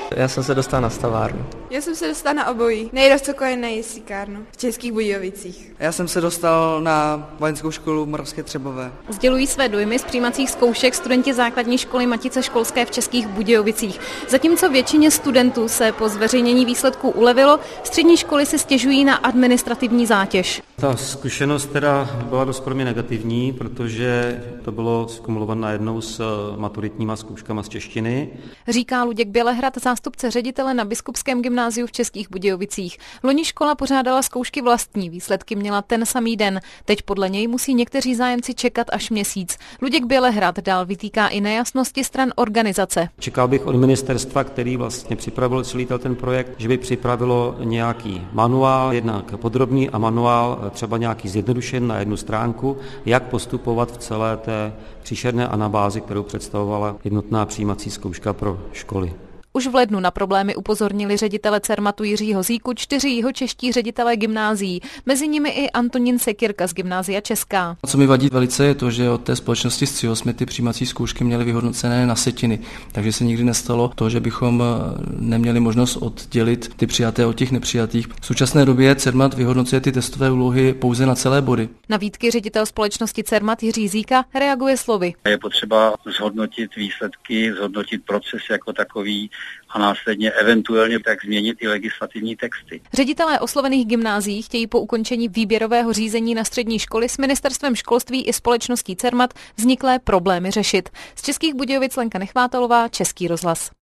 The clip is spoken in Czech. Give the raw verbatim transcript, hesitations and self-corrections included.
Já jsem se dostal na stavárnu. Já jsem se dostal na obojí. Nejrozcokoj na jisíkárnu v Českých Budějovicích. Já jsem se dostal na vojenskou školu v Moravské Třebové. Sdělují své dojmy z přijímacích zkoušek studenti základní školy Matice školské v Českých Budějovicích. Zatímco většině studentů se po zveřejnění výsledků ulevilo, střední školy si stěžují na administrativní zátěž. Ta zkušenost teda byla dost pro mě negativní, protože to bylo zkumulované najednou s maturitníma zkouškama z češtiny. Říká Luděk Bělehrad, zástupce ředitele na Biskupském gymnáziu v Českých Budějovicích. Loni škola pořádala zkoušky vlastní, výsledky měla ten samý den. Teď podle něj musí někteří zájemci čekat až měsíc. Luděk Bělehrad dál vytýká i nejasnosti stran organizace. Čekal bych od ministerstva, který vlastně připravil celý ten projekt, že by připravilo nějaký manuál, jednak podrobný a manuál třeba nějaký zjednodušen na jednu stránku, jak postupovat v celé té příšerné anabázi, kterou představovala jednotná přijímací zkouška pro školy. Už v lednu na problémy upozornili ředitele Cermatu Jiřího Zíku čtyři jihočeští ředitelé gymnázií, mezi nimi i Antonín Sekirka z Gymnázia Česká. Co mi vadí velice je to, že od té společnosti S C I O jsme ty přijímací zkoušky měli vyhodnocené na setiny, takže se nikdy nestalo to, že bychom neměli možnost oddělit ty přijaté od těch nepřijatých. V současné době Cermat vyhodnocuje ty testové úlohy pouze na celé body. Na výtky ředitel společnosti Cermat Jiří Zíka reaguje slovy. Je potřeba zhodnotit výsledky, zhodnotit proces jako takový a následně eventuálně tak změnit i legislativní texty. Ředitelé oslovených gymnázií chtějí po ukončení výběrového řízení na střední školy s ministerstvem školství i společností Cermat vzniklé problémy řešit. Z Českých Budějovic Lenka Nechvátalová, Český rozhlas.